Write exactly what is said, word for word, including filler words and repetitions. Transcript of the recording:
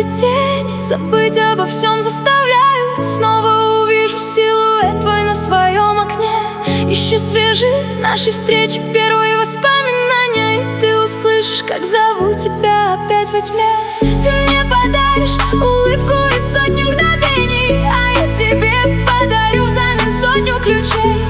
тени забыть обо всем заставляют. Снова увижу силуэт твой на своем окне. Еще свежи наши встречи, первые воспоминания, и ты услышишь, как зову тебя опять во тьме. Ты мне подаришь улыбку и сотни мгновений, а я тебе подарю взамен сотню ключей.